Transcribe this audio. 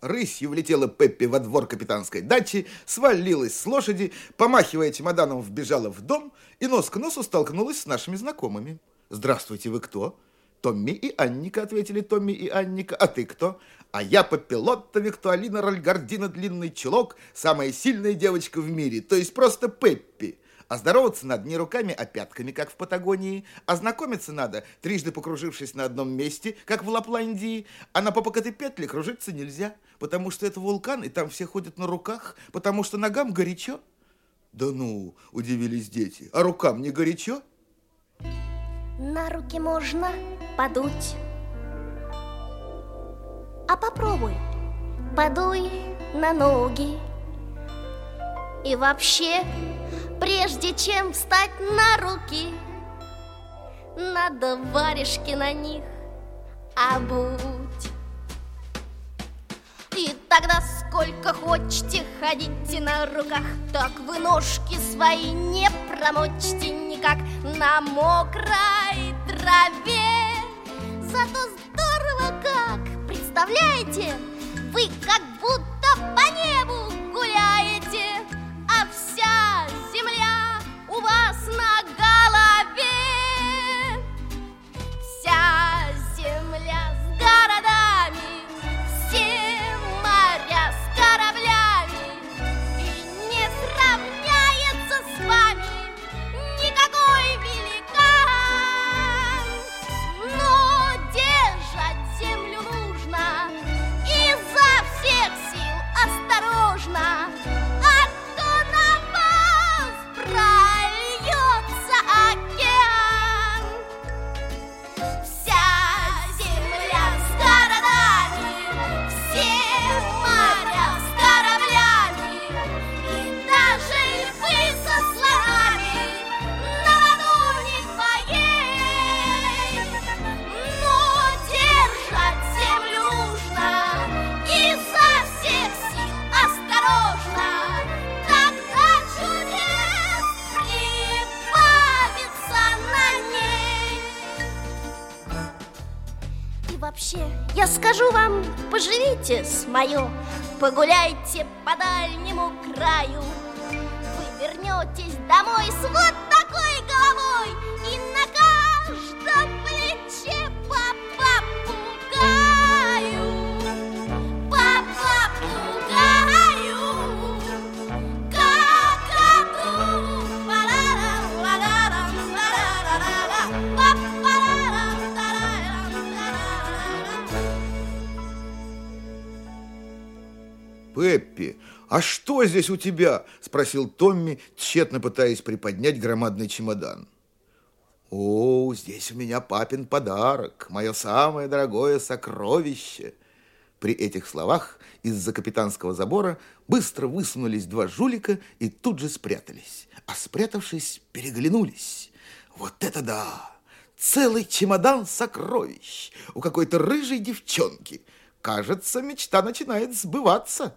Рысью влетела Пеппи во двор капитанской дачи, свалилась с лошади, помахивая чемоданом, вбежала в дом и нос к носу столкнулась с нашими знакомыми. «Здравствуйте, вы кто?» «Томми и Анника», — ответили Томми и Анника. «А ты кто?» «А я Пеппелотта Виктуалина Рольгардина Длинный Чулок, самая сильная девочка в мире, то есть просто Пеппи». А здороваться надо не руками, а пятками, как в Патагонии. А знакомиться надо, трижды покружившись на одном месте, как в Лапландии. А на Попокатепетле кружиться нельзя, потому что это вулкан, и там все ходят на руках, потому что ногам горячо. Да ну, удивились дети, а рукам не горячо? На руки можно подуть. А попробуй, подуй на ноги. И вообще, прежде чем встать на руки, надо варежки на них обуть. И тогда сколько хочете ходите на руках, так вы ножки свои не промочите никак на мокрой траве. Зато здорово как, представляете, вы как будто по небу гуляете, а вся земля у вас на голове. Вся земля с городами, все моря с кораблями, и не сравняется с вами никакой великан. Но держать землю нужно изо всех сил осторожно, а то на вас прольется океан. Вся земля с городами, все моря с кораблями, и даже львы со слонами на ладони твоей. Но держать землю нужно изо всех сил осторожно, тогда чудес прибавится на ней. И вообще, я скажу вам, поживите с моё, погуляйте по дальнему краю. Вы вернетесь домой с вот такой головой, и на каждом плече по попугаю. По попугаю. Какаду. Парарам, парарам, парарам, парарам, тарарам, тарарам. «Пеппи, а что здесь у тебя?» – спросил Томми, тщетно пытаясь приподнять громадный чемодан. «О, здесь у меня папин подарок, мое самое дорогое сокровище». При этих словах из-за капитанского забора быстро высунулись два жулика и тут же спрятались. А спрятавшись, переглянулись. «Вот это да! Целый чемодан сокровищ у какой-то рыжей девчонки! Кажется, мечта начинает сбываться».